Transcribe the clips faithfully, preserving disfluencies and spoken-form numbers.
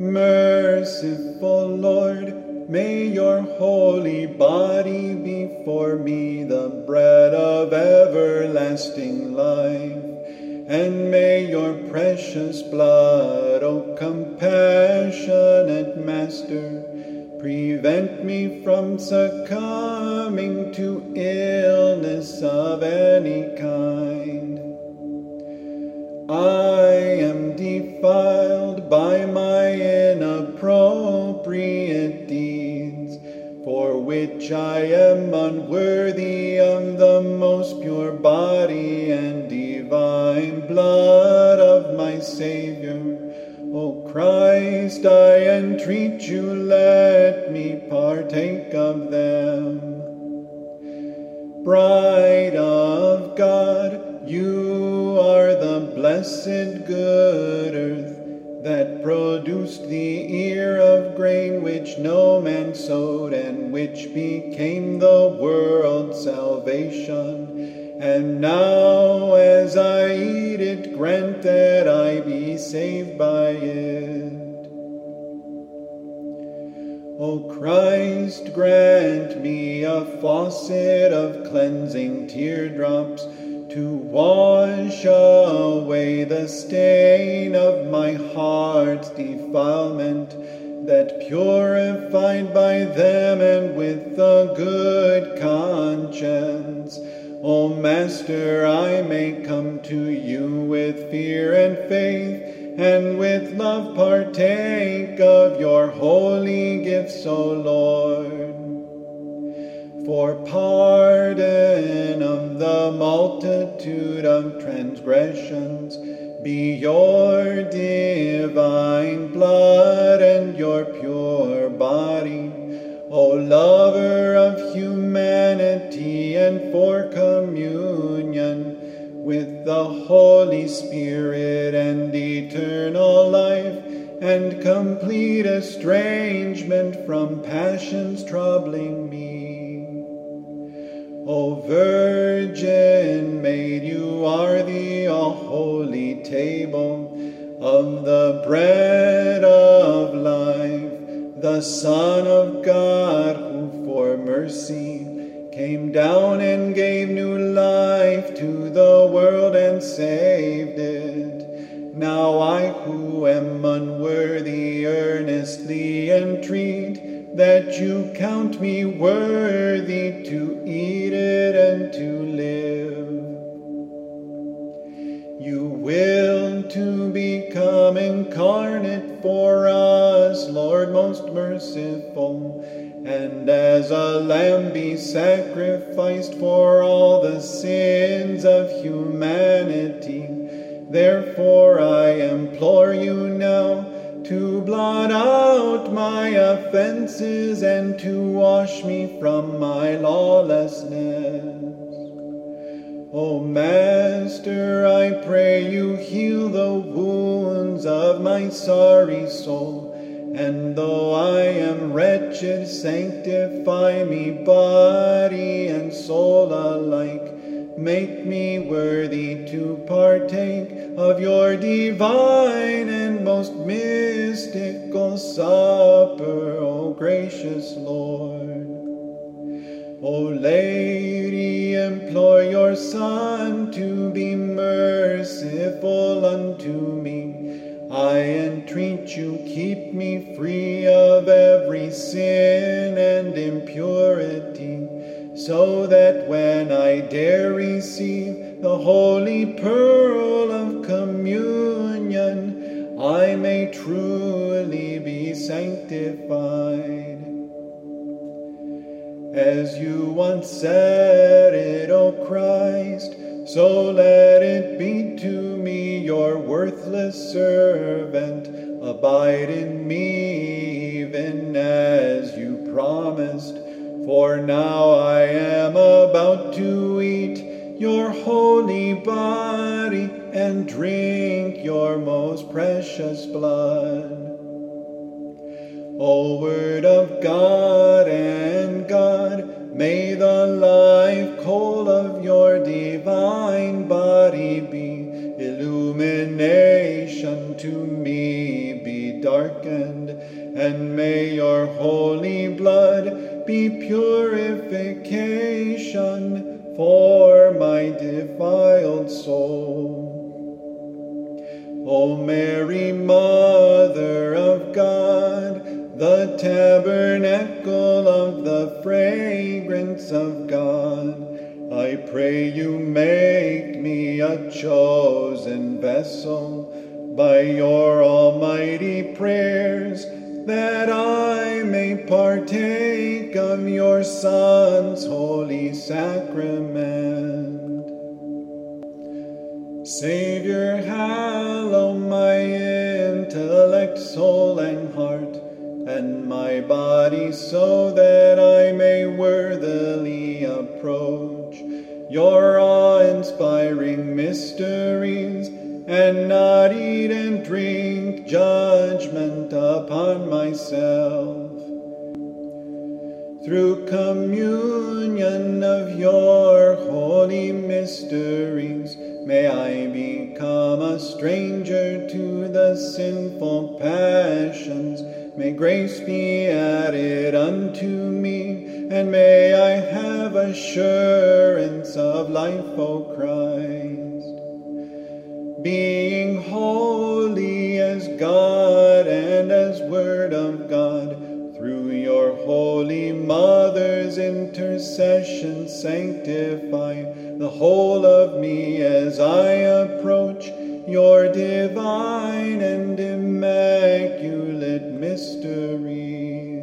Merciful Lord, may your holy body be for me the bread of everlasting life, and may your precious blood, O compassionate Master, prevent me from succumbing to illness of any kind. I am defiled by my inappropriate deeds, for which I am unworthy of the most pure body and divine blood of my Savior. O Christ, I entreat you, let me partake of them. Bride of God, you are the blessed good earth that produced the ear of grain which no man sowed, and which became the world's salvation. And now, as I eat it, grant that I be saved by it. O Christ, grant me a faucet of cleansing teardrops to wash away the stain of my heart's defilement, that purified by them and with a good conscience, O Master, I may come to you with fear and faith, and with love partake of your holy gifts, O Lord. For pardon of the multitude of transgressions, be your divine blood and your pure body, O lover of humanity, and for communion with the Holy Spirit and eternal life, and complete estrangement from passions troubling me. O Virgin Maid, you are the all-holy table of the bread of life, the Son of God, who for mercy came down and gave new life to the world and saved it. Now I, who am unworthy, earnestly entreat that you count me worthy to eat it and to live. You will to become incarnate for us, Lord most merciful, and as a lamb be sacrificed for all the sins of humanity. Therefore I implore you now to blot out my offenses and to wash me from my lawlessness. O Master, I pray you heal the wounds of my sorry soul, and though I am wretched, sanctify me body and soul alike. Make me worthy to partake of your divine and most mystical supper, O gracious Lord. O Lady, implore your Son to be merciful unto me. I entreat you, keep me free of every sin and impurity, so that when I dare receive the holy pearl of communion, I may truly be sanctified. As you once said it, O Christ, so let it be to me, your worthless servant. Abide in me even as you promised. For now I am about to eat your holy body and drink your most precious blood. O Word of God and God, may the life coal of your divine body be illumination salvation to me be darkened, and may your holy blood be purification for my defiled soul. O Mary, Mother of God, the tabernacle of the fragrance of God, I pray you make me a chosen vessel by your almighty prayers, that I may partake of your Son's holy sacrament. Savior, hallow my intellect, soul, and heart, and my body, so that I may worthily approach your awe-inspiring mysteries, and not eat and drink judgment upon myself. Through communion of your holy mysteries, may I become a stranger to the sinful passions. May grace be added unto me, and may I have assurance of life, O Christ. Being holy as God and as Word of God, through your holy Mother's intercession, sanctify the whole of me as I approach your divine and immaculate mysteries.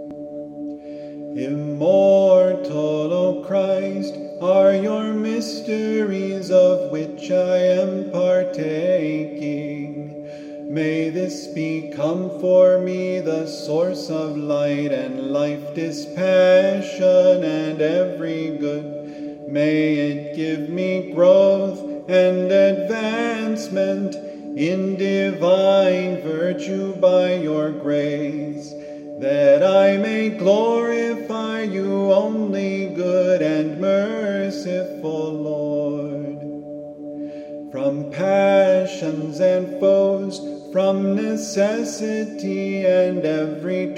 Immortal, O Christ, are your mysteries of which I am partaking. May this become for me the source of light and life, dispassion, and every good. May it give me growth and advancement in divine virtue by your grace, that I may glorify you, only good and merciful Lord. From passions and foes, from necessity and every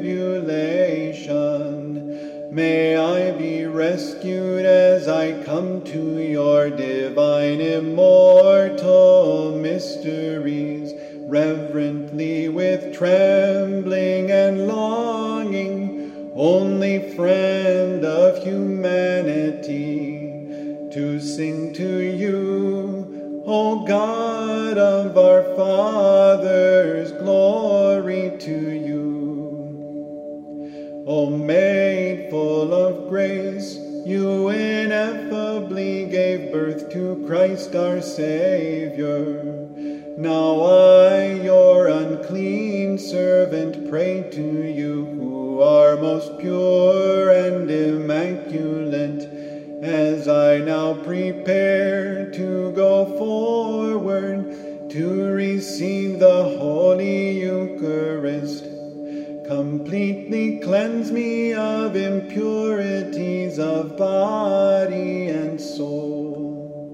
tribulation, may I be rescued as I come to your divine immortal mysteries, reverently with trembling and longing, only friend of humanity, to sing to you, O God of our fathers, glory to you. O Maid full of grace, you ineffably gave birth to Christ our Savior. Now I, your unclean servant, pray to you, who are most pure and immaculate, as I now prepare to go forward to receive the Holy Eucharist. Completely cleanse me of impurities of body and soul.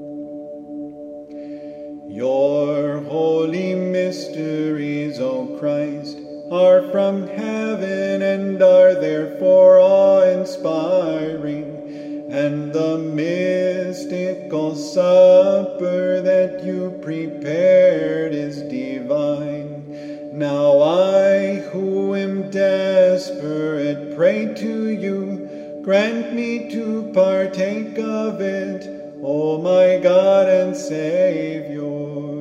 Your holy mysteries, O Christ, are from heaven and are therefore awe-inspiring, and the mystical supper that you prepared is divine. Now I, who am desperate, pray to you, grant me to partake of it, O my God and Savior.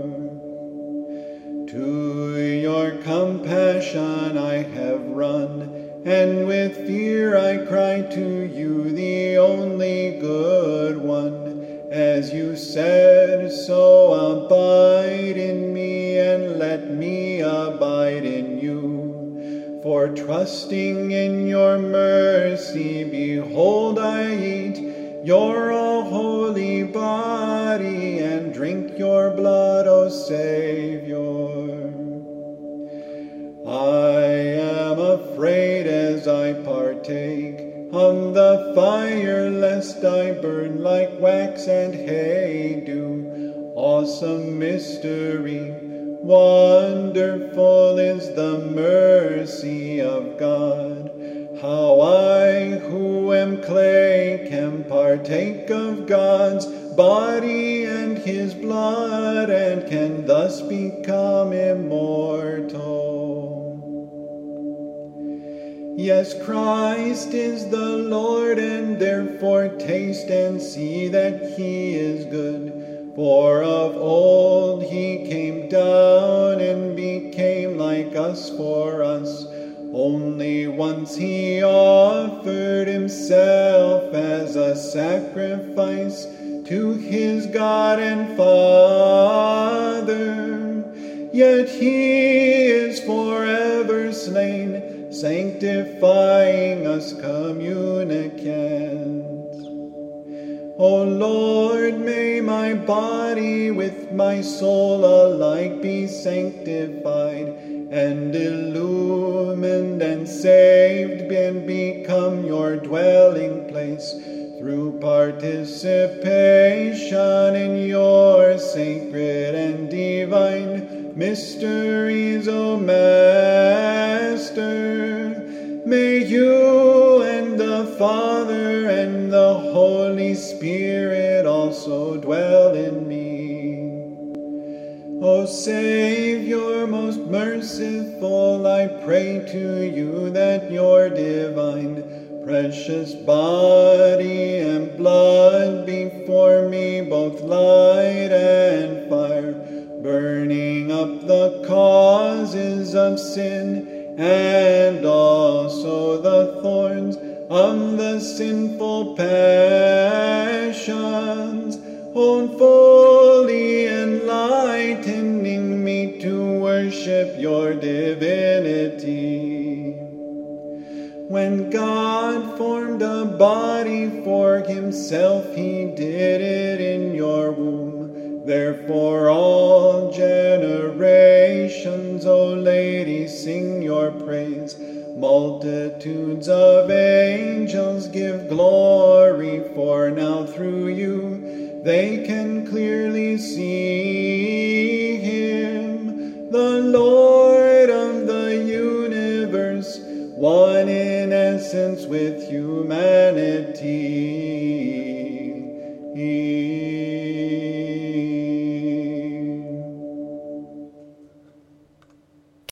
To your compassion I have run, and with fear I cry to you, the only good one. As you said, so abide in me, and let me abide in you. For trusting in your mercy, behold, I eat your all-holy body, and drink your blood, O Savior. I am afraid as I partake of the fire, lest I burn like wax and hay dew. Awesome mystery, Wonderful is the mercy of God. How I, who am clay, can partake of God's body and his blood, and can thus become immortal. Yes, Christ is the Lord, and therefore taste and see that he is good. For of old he came down and became like us for us. Only once he offered himself as a sacrifice to his God and Father. Yet he is forever slain, sanctifying us communicants. O Lord, may my body with my soul alike be sanctified, and illumined and saved, and become your dwelling place, through participation in your sacred and divine mysteries, O Master. May you and the Father and the Holy Spirit also dwell in me. O Savior, most merciful, I pray to you that your divine, precious body and blood be for me both light and fire, burning up the causes of sin, and also the thorns of the sinful passions, on fully enlightening me to worship your divinity. When God formed a body for himself, he did it in your womb. Therefore all generations, O Lady, sing your praise. Multitudes of angels give glory, for now through you they can clearly see him, the Lord of the universe, one in essence with humanity.